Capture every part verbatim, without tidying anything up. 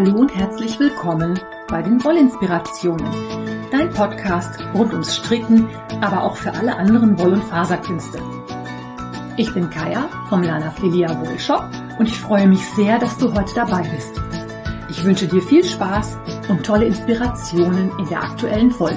Hallo und herzlich willkommen bei den Wollinspirationen, dein Podcast rund ums Stricken, aber auch für alle anderen Woll- und Faserkünste. Ich bin Kaya vom Lanafilia Wollshop und ich freue mich sehr, dass du heute dabei bist. Ich wünsche dir viel Spaß und tolle Inspirationen in der aktuellen Folge.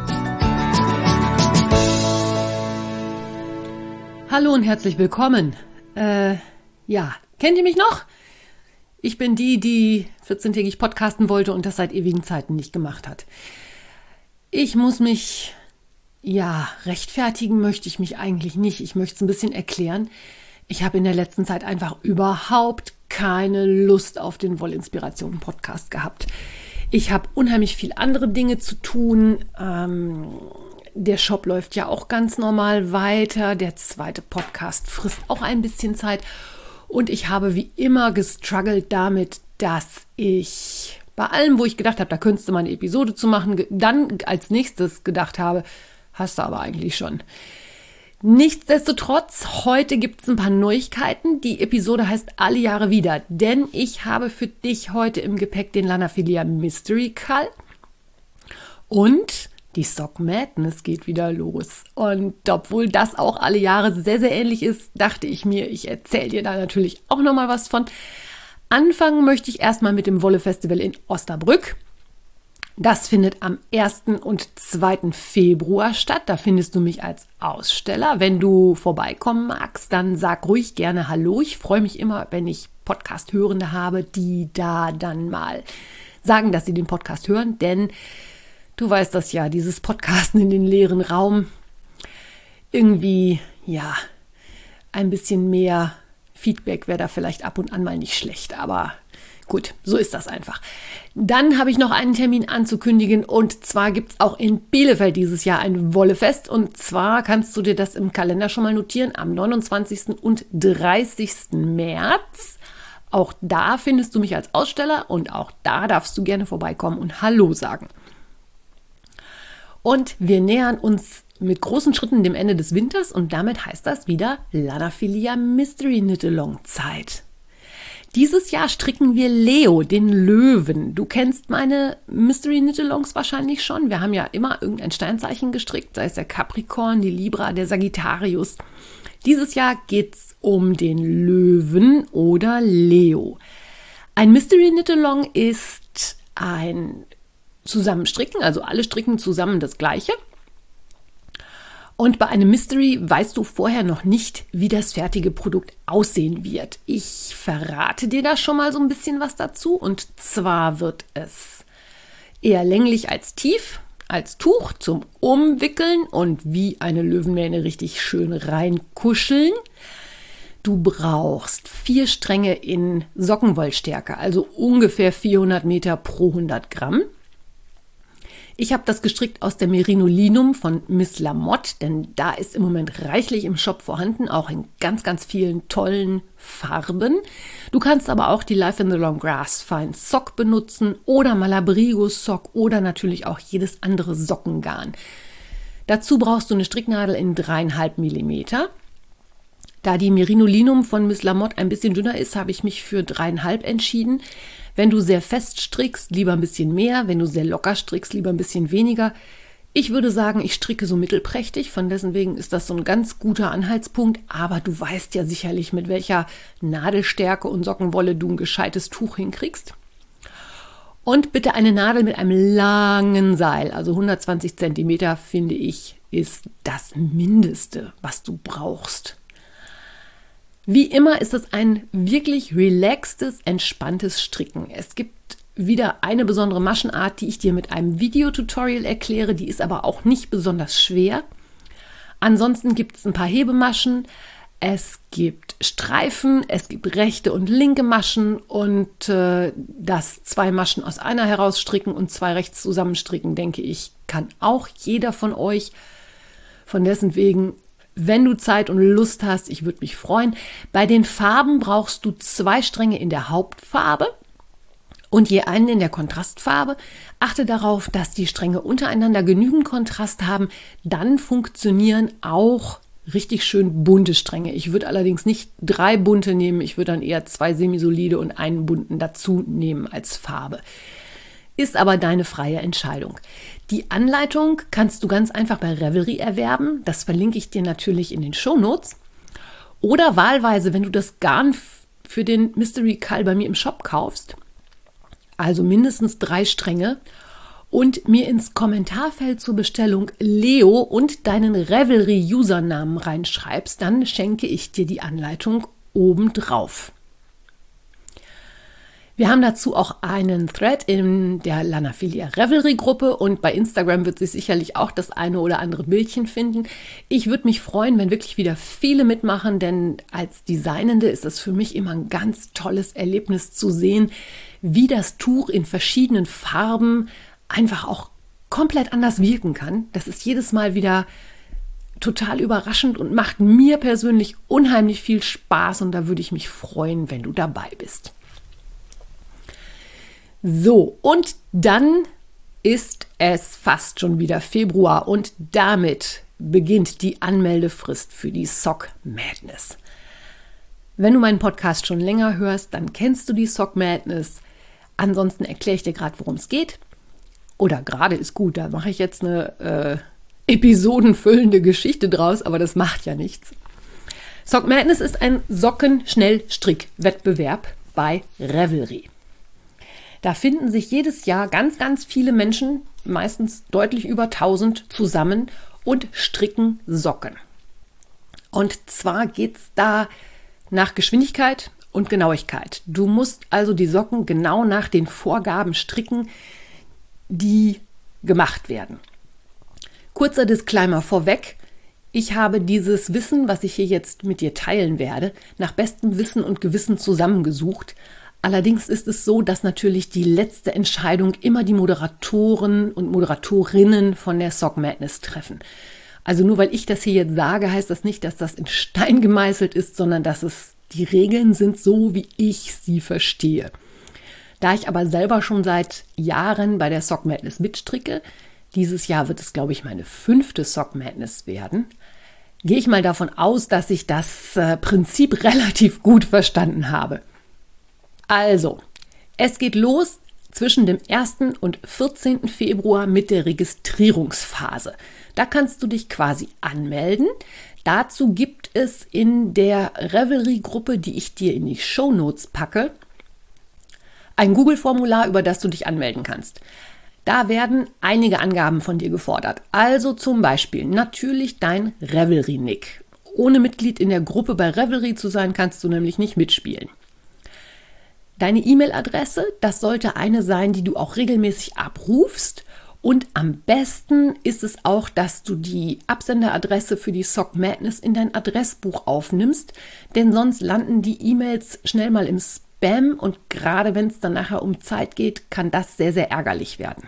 Hallo und herzlich willkommen. Äh, ja, kennt ihr mich noch? Ich bin die, die vierzehntägig podcasten wollte und das seit ewigen Zeiten nicht gemacht hat. Ich muss mich, ja, rechtfertigen möchte ich mich eigentlich nicht. Ich möchte es ein bisschen erklären. Ich habe in der letzten Zeit einfach überhaupt keine Lust auf den Wollinspirationen-Podcast gehabt. Ich habe unheimlich viel andere Dinge zu tun. Ähm, der Shop läuft ja auch ganz normal weiter. Der zweite Podcast frisst auch ein bisschen Zeit. Und ich habe wie immer gestruggelt damit, dass ich bei allem, wo ich gedacht habe, da könntest du mal eine Episode zu machen, dann als nächstes gedacht habe, hast du aber eigentlich schon. Nichtsdestotrotz, heute gibt es ein paar Neuigkeiten. Die Episode heißt Alle Jahre wieder, denn ich habe für dich heute im Gepäck den Lanafilia Mystery Call und die Sock Madness geht wieder los. Und obwohl das auch alle Jahre sehr, sehr ähnlich ist, dachte ich mir, ich erzähle dir da natürlich auch nochmal was von. Anfangen möchte ich erstmal mit dem Wolle-Festival in Osnabrück. Das findet am ersten und zweiten Februar statt. Da findest du mich als Aussteller. Wenn du vorbeikommen magst, dann sag ruhig gerne Hallo. Ich freue mich immer, wenn ich Podcast-Hörende habe, die da dann mal sagen, dass sie den Podcast hören, denn du weißt das ja, dieses Podcasten in den leeren Raum, irgendwie, ja, ein bisschen mehr Feedback wäre da vielleicht ab und an mal nicht schlecht, aber gut, so ist das einfach. Dann habe ich noch einen Termin anzukündigen und zwar gibt es auch in Bielefeld dieses Jahr ein Wollefest und zwar kannst du dir das im Kalender schon mal notieren, am neunundzwanzigsten und dreißigsten März. Auch da findest du mich als Aussteller und auch da darfst du gerne vorbeikommen und Hallo sagen. Und wir nähern uns mit großen Schritten dem Ende des Winters und damit heißt das wieder Lanafilia Mystery Knit-Along Zeit. Dieses Jahr stricken wir Leo, den Löwen. Du kennst meine Mystery Knit-Alongs wahrscheinlich schon. Wir haben ja immer irgendein Sternzeichen gestrickt, sei es der Capricorn, die Libra, der Sagittarius. Dieses Jahr geht's um den Löwen oder Leo. Ein Mystery Knit-Along ist ein Zusammenstricken, also alle stricken zusammen das Gleiche. Und bei einem Mystery weißt du vorher noch nicht, wie das fertige Produkt aussehen wird. Ich verrate dir da schon mal so ein bisschen was dazu. Und zwar wird es eher länglich als tief, als Tuch zum Umwickeln und wie eine Löwenmähne richtig schön reinkuscheln. Du brauchst vier Stränge in Sockenwollstärke, also ungefähr vierhundert Meter pro hundert Gramm. Ich habe das gestrickt aus der Merino-Linum von Miss Lamotte, denn da ist im Moment reichlich im Shop vorhanden, auch in ganz, ganz vielen tollen Farben. Du kannst aber auch die Life in the Long Grass Fine Sock benutzen oder Malabrigo Sock oder natürlich auch jedes andere Sockengarn. Dazu brauchst du eine Stricknadel in dreieinhalb Millimeter. Da die Merino-Linum von Miss Lamotte ein bisschen dünner ist, habe ich mich für dreieinhalb entschieden. Wenn du sehr fest strickst, lieber ein bisschen mehr. Wenn du sehr locker strickst, lieber ein bisschen weniger. Ich würde sagen, ich stricke so mittelprächtig. Von dessen wegen ist das so ein ganz guter Anhaltspunkt. Aber du weißt ja sicherlich, mit welcher Nadelstärke und Sockenwolle du ein gescheites Tuch hinkriegst. Und bitte eine Nadel mit einem langen Seil. Also hundertzwanzig Zentimeter, finde ich, ist das Mindeste, was du brauchst. Wie immer ist es ein wirklich relaxtes, entspanntes Stricken. Es gibt wieder eine besondere Maschenart, die ich dir mit einem Videotutorial erkläre. Die ist aber auch nicht besonders schwer. Ansonsten gibt es ein paar Hebemaschen. Es gibt Streifen, es gibt rechte und linke Maschen und äh, das zwei Maschen aus einer herausstricken und zwei rechts zusammenstricken, denke ich, kann auch jeder von euch. Von dessen wegen, wenn du Zeit und Lust hast, ich würde mich freuen. Bei den Farben brauchst du zwei Stränge in der Hauptfarbe und je einen in der Kontrastfarbe. Achte darauf, dass die Stränge untereinander genügend Kontrast haben. Dann funktionieren auch richtig schön bunte Stränge. Ich würde allerdings nicht drei bunte nehmen, ich würde dann eher zwei semisolide und einen bunten dazu nehmen als Farbe. Ist aber deine freie Entscheidung. Die Anleitung kannst du ganz einfach bei Ravelry erwerben. Das verlinke ich dir natürlich in den Shownotes. Oder wahlweise, wenn du das Garn für den Mystery Call bei mir im Shop kaufst, also mindestens drei Stränge, und mir ins Kommentarfeld zur Bestellung Leo und deinen Ravelry-Usernamen reinschreibst, dann schenke ich dir die Anleitung obendrauf. Wir haben dazu auch einen Thread in der Lanafilia Ravelry-Gruppe und bei Instagram wird sich sicherlich auch das eine oder andere Bildchen finden. Ich würde mich freuen, wenn wirklich wieder viele mitmachen, denn als Designende ist es für mich immer ein ganz tolles Erlebnis zu sehen, wie das Tuch in verschiedenen Farben einfach auch komplett anders wirken kann. Das ist jedes Mal wieder total überraschend und macht mir persönlich unheimlich viel Spaß und da würde ich mich freuen, wenn du dabei bist. So, und dann ist es fast schon wieder Februar und damit beginnt die Anmeldefrist für die Sock Madness. Wenn du meinen Podcast schon länger hörst, dann kennst du die Sock Madness. Ansonsten erkläre ich dir gerade, worum es geht. Oder gerade ist gut, da mache ich jetzt eine äh, episodenfüllende Geschichte draus, aber das macht ja nichts. Sock Madness ist ein Socken-Schnellstrick-Wettbewerb bei Ravelry. Da finden sich jedes Jahr ganz, ganz viele Menschen, meistens deutlich über tausend, zusammen und stricken Socken. Und zwar geht es da nach Geschwindigkeit und Genauigkeit. Du musst also die Socken genau nach den Vorgaben stricken, die gemacht werden. Kurzer Disclaimer vorweg. Ich habe dieses Wissen, was ich hier jetzt mit dir teilen werde, nach bestem Wissen und Gewissen zusammengesucht. Allerdings ist es so, dass natürlich die letzte Entscheidung immer die Moderatoren und Moderatorinnen von der Sock Madness treffen. Also nur weil ich das hier jetzt sage, heißt das nicht, dass das in Stein gemeißelt ist, sondern dass es die Regeln sind so, wie ich sie verstehe. Da ich aber selber schon seit Jahren bei der Sock Madness mitstricke, dieses Jahr wird es, glaube ich, meine fünfte Sock Madness werden, gehe ich mal davon aus, dass ich das äh, Prinzip relativ gut verstanden habe. Also, es geht los zwischen dem ersten und vierzehnten Februar mit der Registrierungsphase. Da kannst du dich quasi anmelden. Dazu gibt es in der Ravelry-Gruppe, die ich dir in die Shownotes packe, ein Google-Formular, über das du dich anmelden kannst. Da werden einige Angaben von dir gefordert. Also zum Beispiel natürlich dein Ravelry-Nick. Ohne Mitglied in der Gruppe bei Ravelry zu sein, kannst du nämlich nicht mitspielen. Deine E-Mail-Adresse, das sollte eine sein, die du auch regelmäßig abrufst. Und am besten ist es auch, dass du die Absenderadresse für die Sock Madness in dein Adressbuch aufnimmst, denn sonst landen die E-Mails schnell mal im Spam und gerade wenn es dann nachher um Zeit geht, kann das sehr, sehr ärgerlich werden.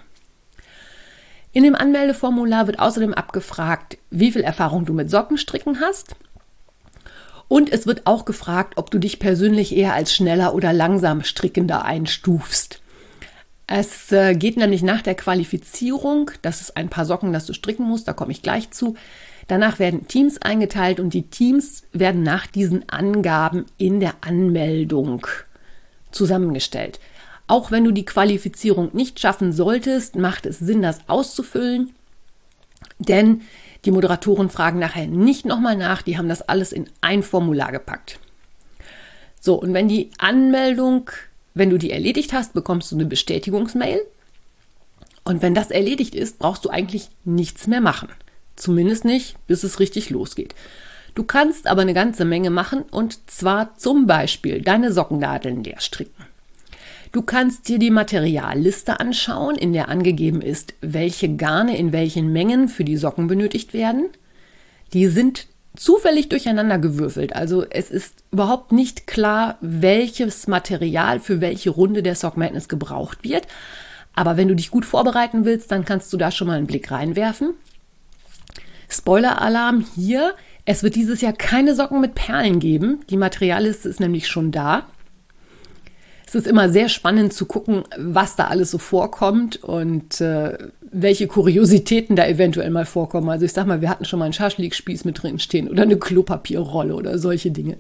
In dem Anmeldeformular wird außerdem abgefragt, wie viel Erfahrung du mit Sockenstricken hast. Und es wird auch gefragt, ob du dich persönlich eher als schneller oder langsam strickender einstufst. Es äh, geht nämlich nach der Qualifizierung, das ist ein paar Socken, das du stricken musst, da komme ich gleich zu. Danach werden Teams eingeteilt und die Teams werden nach diesen Angaben in der Anmeldung zusammengestellt. Auch wenn du die Qualifizierung nicht schaffen solltest, macht es Sinn, das auszufüllen, denn die Moderatoren fragen nachher nicht nochmal nach, die haben das alles in ein Formular gepackt. So, und wenn die Anmeldung, wenn du die erledigt hast, bekommst du eine Bestätigungsmail. Und wenn das erledigt ist, brauchst du eigentlich nichts mehr machen. Zumindest nicht, bis es richtig losgeht. Du kannst aber eine ganze Menge machen und zwar zum Beispiel deine Sockennadeln leer stricken. Du kannst dir die Materialliste anschauen, in der angegeben ist, welche Garne in welchen Mengen für die Socken benötigt werden. Die sind zufällig durcheinander gewürfelt, also es ist überhaupt nicht klar, welches Material für welche Runde der Sock Madness gebraucht wird. Aber wenn du dich gut vorbereiten willst, dann kannst du da schon mal einen Blick reinwerfen. Spoiler-Alarm hier, es wird dieses Jahr keine Socken mit Perlen geben. Die Materialliste ist nämlich schon da. Es ist immer sehr spannend zu gucken, was da alles so vorkommt und äh, welche Kuriositäten da eventuell mal vorkommen. Also ich sag mal, wir hatten schon mal einen Schaschlikspieß mit drin stehen oder eine Klopapierrolle oder solche Dinge.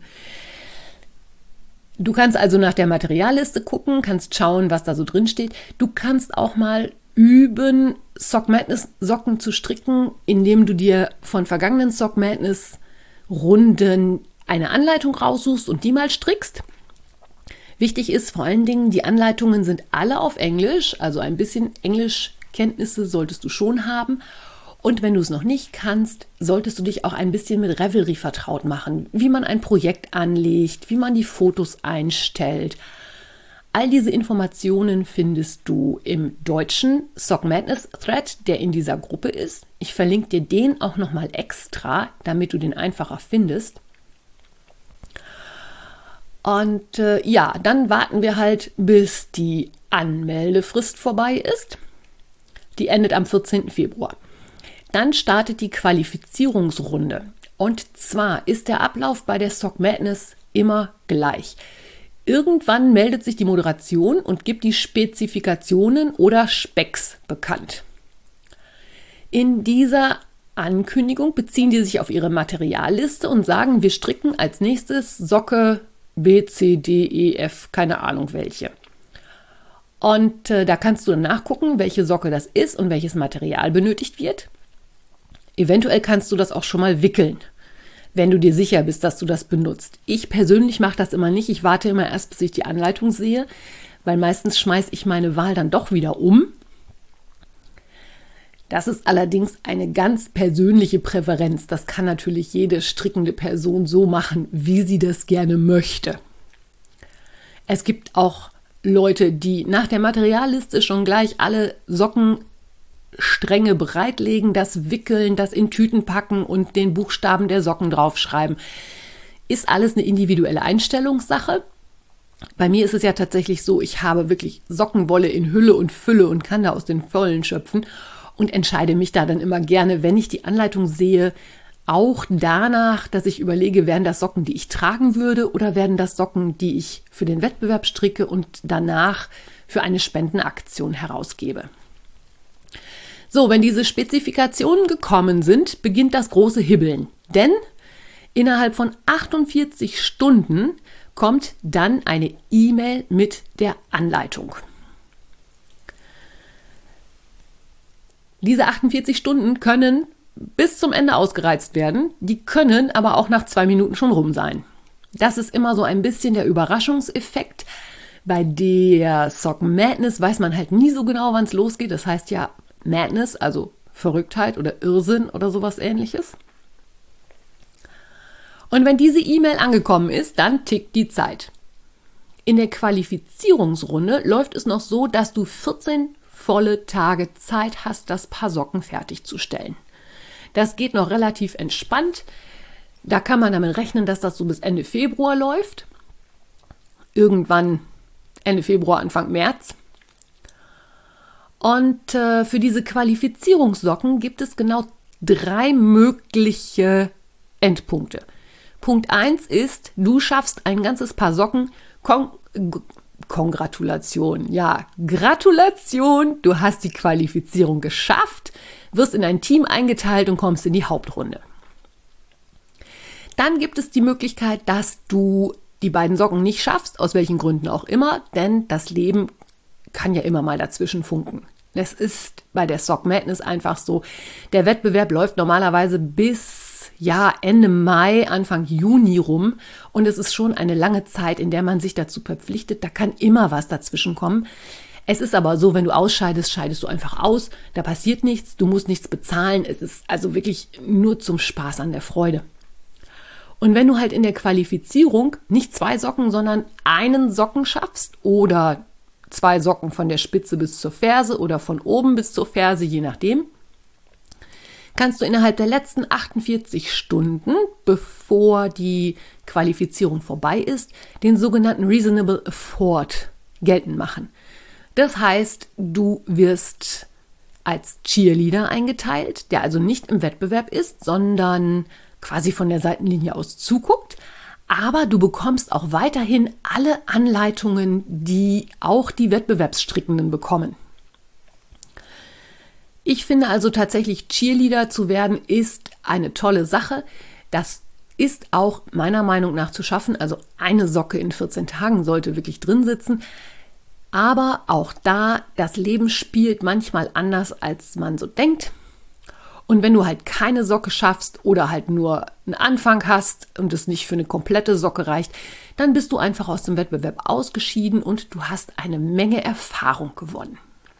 Du kannst also nach der Materialliste gucken, kannst schauen, was da so drin steht. Du kannst auch mal üben, Sock Madness Socken zu stricken, indem du dir von vergangenen Sock Madness Runden eine Anleitung raussuchst und die mal strickst. Wichtig ist vor allen Dingen, die Anleitungen sind alle auf Englisch, also ein bisschen Englischkenntnisse solltest du schon haben. Und wenn du es noch nicht kannst, solltest du dich auch ein bisschen mit Ravelry vertraut machen, wie man ein Projekt anlegt, wie man die Fotos einstellt. All diese Informationen findest du im deutschen Sock Madness Thread, der in dieser Gruppe ist. Ich verlinke dir den auch nochmal extra, damit du den einfacher findest. Und äh, ja, dann warten wir halt, bis die Anmeldefrist vorbei ist. Die endet am vierzehnten Februar. Dann startet die Qualifizierungsrunde. Und zwar ist der Ablauf bei der Sock Madness immer gleich. Irgendwann meldet sich die Moderation und gibt die Spezifikationen oder Specs bekannt. In dieser Ankündigung beziehen die sich auf ihre Materialliste und sagen, wir stricken als nächstes Socke B, C, D, E, F, keine Ahnung welche. Und äh, da kannst du dann nachgucken, welche Socke das ist und welches Material benötigt wird. Eventuell kannst du das auch schon mal wickeln, wenn du dir sicher bist, dass du das benutzt. Ich persönlich mache das immer nicht. Ich warte immer erst, bis ich die Anleitung sehe, weil meistens schmeiße ich meine Wahl dann doch wieder um. Das ist allerdings eine ganz persönliche Präferenz. Das kann natürlich jede strickende Person so machen, wie sie das gerne möchte. Es gibt auch Leute, die nach der Materialliste schon gleich alle Sockenstränge bereitlegen, das wickeln, das in Tüten packen und den Buchstaben der Socken draufschreiben. Ist alles eine individuelle Einstellungssache. Bei mir ist es ja tatsächlich so, ich habe wirklich Sockenwolle in Hülle und Fülle und kann da aus den Vollen schöpfen. Und entscheide mich da dann immer gerne, wenn ich die Anleitung sehe, auch danach, dass ich überlege, wären das Socken, die ich tragen würde oder werden das Socken, die ich für den Wettbewerb stricke und danach für eine Spendenaktion herausgebe. So, wenn diese Spezifikationen gekommen sind, beginnt das große Hibbeln. Denn innerhalb von achtundvierzig Stunden kommt dann eine E-Mail mit der Anleitung. Diese achtundvierzig Stunden können bis zum Ende ausgereizt werden, die können aber auch nach zwei Minuten schon rum sein. Das ist immer so ein bisschen der Überraschungseffekt. Bei der Sock Madness weiß man halt nie so genau, wann es losgeht. Das heißt ja Madness, also Verrücktheit oder Irrsinn oder sowas Ähnliches. Und wenn diese E-Mail angekommen ist, dann tickt die Zeit. In der Qualifizierungsrunde läuft es noch so, dass du vierzehn volle Tage Zeit hast, das Paar Socken fertigzustellen. Das geht noch relativ entspannt. Da kann man damit rechnen, dass das so bis Ende Februar läuft. Irgendwann Ende Februar, Anfang März. Und äh, für diese Qualifizierungssocken gibt es genau drei mögliche Endpunkte. Punkt eins ist, du schaffst ein ganzes Paar Socken. Kon- Kongratulation, ja, Gratulation, du hast die Qualifizierung geschafft, wirst in ein Team eingeteilt und kommst in die Hauptrunde. Dann gibt es die Möglichkeit, dass du die beiden Socken nicht schaffst, aus welchen Gründen auch immer, denn das Leben kann ja immer mal dazwischen funken. Es ist bei der Sock Madness einfach so, der Wettbewerb läuft normalerweise bis ja, Ende Mai, Anfang Juni rum und es ist schon eine lange Zeit, in der man sich dazu verpflichtet, da kann immer was dazwischen kommen. Es ist aber so, wenn du ausscheidest, scheidest du einfach aus, da passiert nichts, du musst nichts bezahlen, es ist also wirklich nur zum Spaß an der Freude. Und wenn du halt in der Qualifizierung nicht zwei Socken, sondern einen Socken schaffst oder zwei Socken von der Spitze bis zur Ferse oder von oben bis zur Ferse, je nachdem, kannst du innerhalb der letzten achtundvierzig Stunden, bevor die Qualifizierung vorbei ist, den sogenannten Reasonable Afford geltend machen. Das heißt, du wirst als Cheerleader eingeteilt, der also nicht im Wettbewerb ist, sondern quasi von der Seitenlinie aus zuguckt. Aber du bekommst auch weiterhin alle Anleitungen, die auch die Wettbewerbsstrickenden bekommen. Ich finde also tatsächlich, Cheerleader zu werden ist eine tolle Sache. Das ist auch meiner Meinung nach zu schaffen. Also eine Socke in vierzehn Tagen sollte wirklich drin sitzen. Aber auch da, das Leben spielt manchmal anders, als man so denkt. Und wenn du halt keine Socke schaffst oder halt nur einen Anfang hast und es nicht für eine komplette Socke reicht, dann bist du einfach aus dem Wettbewerb ausgeschieden und du hast eine Menge Erfahrung gewonnen.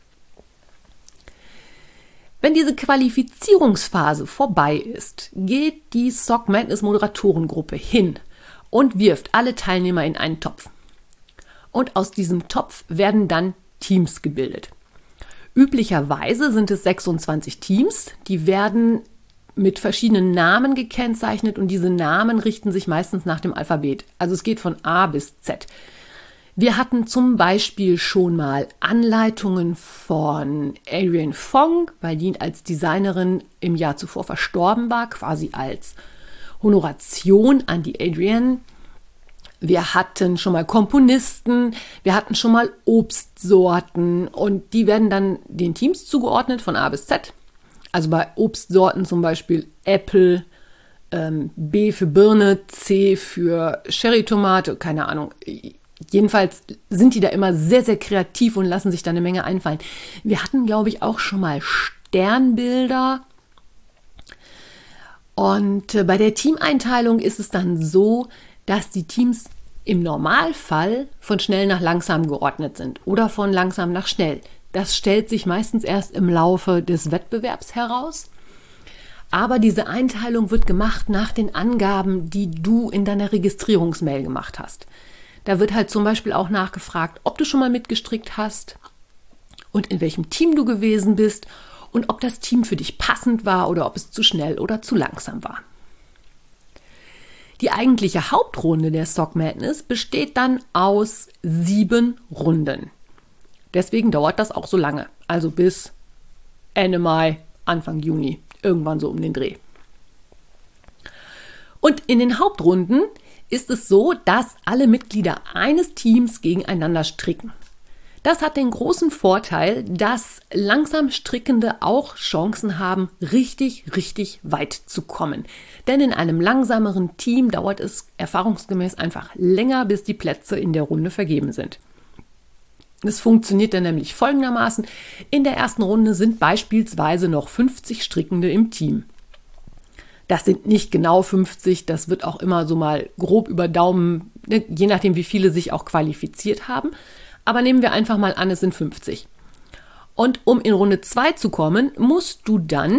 Wenn diese Qualifizierungsphase vorbei ist, geht die Sock Madness Moderatorengruppe hin und wirft alle Teilnehmer in einen Topf. Und aus diesem Topf werden dann Teams gebildet. Üblicherweise sind es sechsundzwanzig Teams, die werden mit verschiedenen Namen gekennzeichnet und diese Namen richten sich meistens nach dem Alphabet. Also es geht von A bis Z. Wir hatten zum Beispiel schon mal Anleitungen von Adrienne Fong, weil die als Designerin im Jahr zuvor verstorben war, quasi als Honoration an die Adrienne. Wir hatten schon mal Komponisten, wir hatten schon mal Obstsorten und die werden dann den Teams zugeordnet von A bis Z. Also bei Obstsorten zum Beispiel Apple, ähm, B für Birne, C für Cherrytomate, keine Ahnung. Jedenfalls sind die da immer sehr, sehr kreativ und lassen sich da eine Menge einfallen. Wir hatten, glaube ich, auch schon mal Sternbilder. Und äh, bei der Teameinteilung ist es dann so, dass die Teams im Normalfall von schnell nach langsam geordnet sind oder von langsam nach schnell. Das stellt sich meistens erst im Laufe des Wettbewerbs heraus. Aber diese Einteilung wird gemacht nach den Angaben, die du in deiner Registrierungsmail gemacht hast. Da wird halt zum Beispiel auch nachgefragt, ob du schon mal mitgestrickt hast und in welchem Team du gewesen bist und ob das Team für dich passend war oder ob es zu schnell oder zu langsam war. Die eigentliche Hauptrunde der Sock Madness besteht dann aus sieben Runden. Deswegen dauert das auch so lange, also bis Ende Mai, Anfang Juni, irgendwann so um den Dreh. Und in den Hauptrunden ist es so, dass alle Mitglieder eines Teams gegeneinander stricken. Das hat den großen Vorteil, dass langsam Strickende auch Chancen haben, richtig, richtig weit zu kommen. Denn in einem langsameren Team dauert es erfahrungsgemäß einfach länger, bis die Plätze in der Runde vergeben sind. Es funktioniert dann nämlich folgendermaßen. In der ersten Runde sind beispielsweise noch fünfzig Strickende im Team. Das sind nicht genau fünfzig, das wird auch immer so mal grob über Daumen, je nachdem wie viele sich auch qualifiziert haben. Aber nehmen wir einfach mal an, es sind fünfzig. Und um in Runde zwei zu kommen, musst du dann,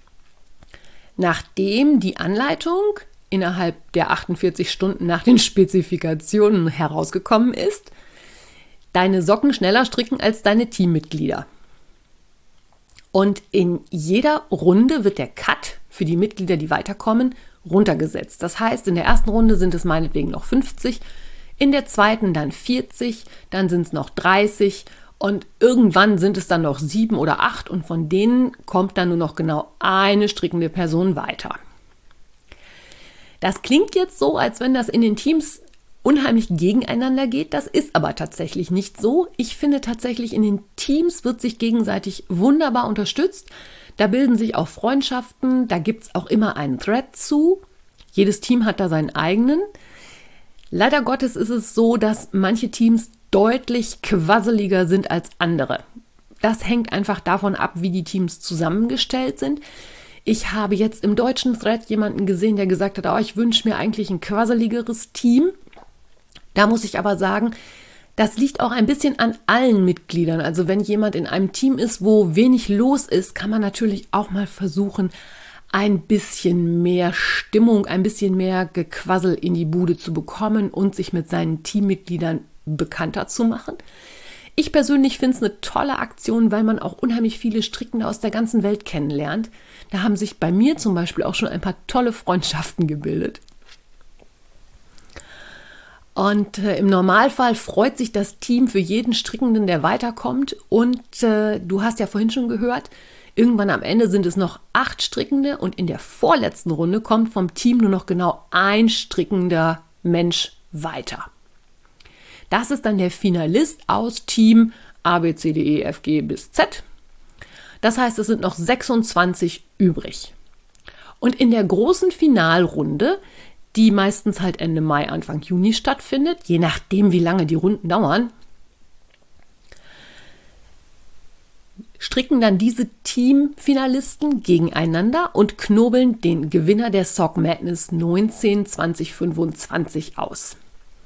nachdem die Anleitung innerhalb der achtundvierzig Stunden nach den Spezifikationen herausgekommen ist, deine Socken schneller stricken als deine Teammitglieder. Und in jeder Runde wird der Cut für die Mitglieder, die weiterkommen, runtergesetzt. Das heißt, in der ersten Runde sind es meinetwegen noch fünfzig, in der zweiten dann vierzig, dann sind es noch dreißig und irgendwann sind es dann noch sieben oder acht und von denen kommt dann nur noch genau eine strickende Person weiter. Das klingt jetzt so, als wenn das in den Teams unheimlich gegeneinander geht. Das ist aber tatsächlich nicht so. Ich finde tatsächlich, in den Teams wird sich gegenseitig wunderbar unterstützt. Da bilden sich auch Freundschaften, da gibt es auch immer einen Thread zu. Jedes Team hat da seinen eigenen. Leider Gottes ist es so, dass manche Teams deutlich quasseliger sind als andere. Das hängt einfach davon ab, wie die Teams zusammengestellt sind. Ich habe jetzt im deutschen Thread jemanden gesehen, der gesagt hat, oh, ich wünsche mir eigentlich ein quasseligeres Team. Da muss ich aber sagen, das liegt auch ein bisschen an allen Mitgliedern. Also wenn jemand in einem Team ist, wo wenig los ist, kann man natürlich auch mal versuchen, ein bisschen mehr Stimmung, ein bisschen mehr Gequassel in die Bude zu bekommen und sich mit seinen Teammitgliedern bekannter zu machen. Ich persönlich finde es eine tolle Aktion, weil man auch unheimlich viele Strickende aus der ganzen Welt kennenlernt. Da haben sich bei mir zum Beispiel auch schon ein paar tolle Freundschaften gebildet. Und äh, im Normalfall freut sich das Team für jeden Strickenden, der weiterkommt. Und äh, du hast ja vorhin schon gehört, irgendwann am Ende sind es noch acht Strickende und in der vorletzten Runde kommt vom Team nur noch genau ein strickender Mensch weiter. Das ist dann der Finalist aus Team A, B, C, D, E, F, G bis Z. Das heißt, es sind noch sechsundzwanzig übrig. Und in der großen Finalrunde, die meistens halt Ende Mai, Anfang Juni stattfindet, je nachdem, wie lange die Runden dauern, stricken dann diese Teamfinalisten gegeneinander und knobeln den Gewinner der Sock Madness neunzehn zwanzig fünfundzwanzig aus.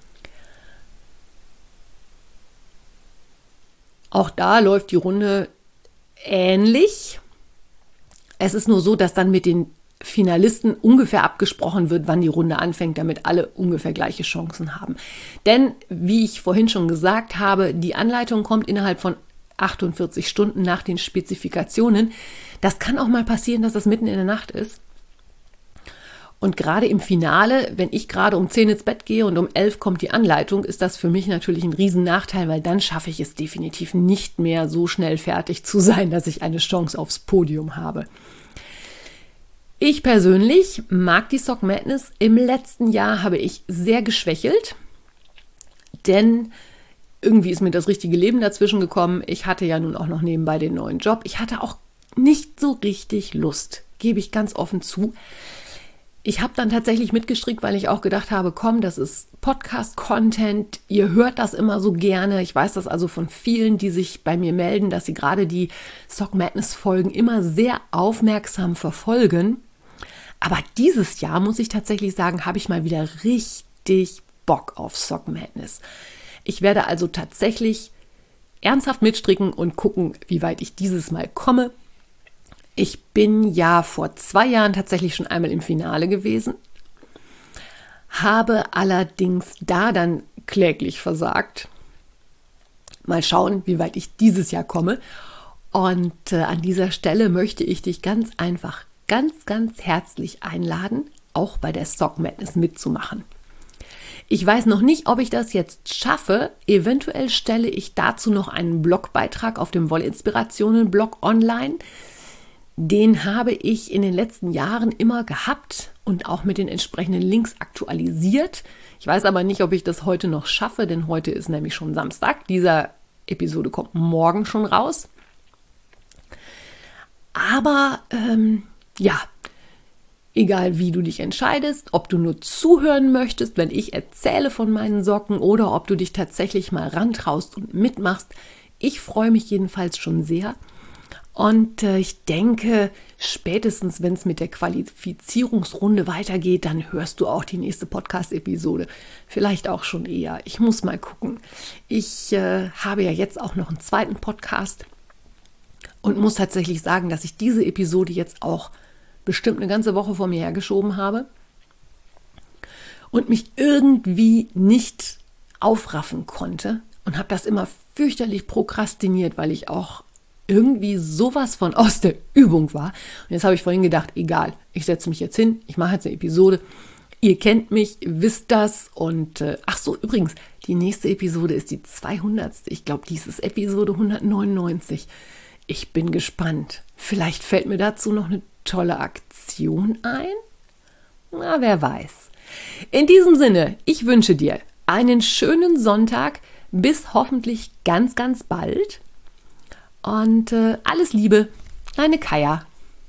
Auch da läuft die Runde ähnlich. Es ist nur so, dass dann mit den Finalisten ungefähr abgesprochen wird, wann die Runde anfängt, damit alle ungefähr gleiche Chancen haben. Denn, wie ich vorhin schon gesagt habe, die Anleitung kommt innerhalb von achtundvierzig Stunden nach den Spezifikationen. Das kann auch mal passieren, dass das mitten in der Nacht ist. Und gerade im Finale, wenn ich gerade um zehn ins Bett gehe und um elf kommt die Anleitung, ist das für mich natürlich ein Riesennachteil, weil dann schaffe ich es definitiv nicht mehr, so schnell fertig zu sein, dass ich eine Chance aufs Podium habe. Ich persönlich mag die Sock Madness. Im letzten Jahr habe ich sehr geschwächelt, denn irgendwie ist mir das richtige Leben dazwischen gekommen. Ich hatte ja nun auch noch nebenbei den neuen Job. Ich hatte auch nicht so richtig Lust, gebe ich ganz offen zu. Ich habe dann tatsächlich mitgestrickt, weil ich auch gedacht habe, komm, das ist Podcast-Content, ihr hört das immer so gerne. Ich weiß das also von vielen, die sich bei mir melden, dass sie gerade die Sock Madness-Folgen immer sehr aufmerksam verfolgen. Aber dieses Jahr, muss ich tatsächlich sagen, habe ich mal wieder richtig Bock auf Sock Madness. Ich werde also tatsächlich ernsthaft mitstricken und gucken, wie weit ich dieses Mal komme. Ich bin ja vor zwei Jahren tatsächlich schon einmal im Finale gewesen, habe allerdings da dann kläglich versagt. Mal schauen, wie weit ich dieses Jahr komme. Und äh, an dieser Stelle möchte ich dich ganz einfach, ganz, ganz herzlich einladen, auch bei der Sock Madness mitzumachen. Ich weiß noch nicht, ob ich das jetzt schaffe. Eventuell stelle ich dazu noch einen Blogbeitrag auf dem Wollinspirationen-Blog online. Den habe ich in den letzten Jahren immer gehabt und auch mit den entsprechenden Links aktualisiert. Ich weiß aber nicht, ob ich das heute noch schaffe, denn heute ist nämlich schon Samstag. Diese Episode kommt morgen schon raus. Aber ähm, ja, egal wie du dich entscheidest, ob du nur zuhören möchtest, wenn ich erzähle von meinen Socken oder ob du dich tatsächlich mal rantraust und mitmachst. Ich freue mich jedenfalls schon sehr. Und äh, ich denke, spätestens wenn es mit der Qualifizierungsrunde weitergeht, dann hörst du auch die nächste Podcast-Episode. Vielleicht auch schon eher. Ich muss mal gucken. Ich äh, habe ja jetzt auch noch einen zweiten Podcast und muss tatsächlich sagen, dass ich diese Episode jetzt auch bestimmt eine ganze Woche vor mir hergeschoben habe und mich irgendwie nicht aufraffen konnte und habe das immer fürchterlich prokrastiniert, weil ich auch irgendwie sowas von aus der Übung war. Und jetzt habe ich vorhin gedacht, egal, ich setze mich jetzt hin, ich mache jetzt eine Episode. Ihr kennt mich, ihr wisst das. Und äh, ach so, übrigens, die nächste Episode ist die zweihundertste. Ich glaube, dies ist Episode hundertneunundneunzig. Ich bin gespannt. Vielleicht fällt mir dazu noch eine tolle Aktion ein? Na, wer weiß. In diesem Sinne, ich wünsche dir einen schönen Sonntag. Bis hoffentlich ganz, ganz bald. Und äh, alles Liebe, deine Kaya.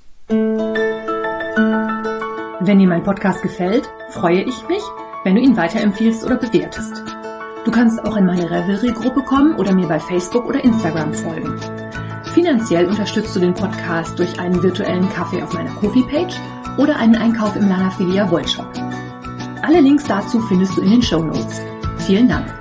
Wenn dir mein Podcast gefällt, freue ich mich, wenn du ihn weiterempfiehlst oder bewertest. Du kannst auch in meine Revelry-Gruppe kommen oder mir bei Facebook oder Instagram folgen. Finanziell unterstützt du den Podcast durch einen virtuellen Kaffee auf meiner Ko-fi-Page oder einen Einkauf im Lana Filia Wollshop. Alle Links dazu findest du in den Shownotes. Vielen Dank.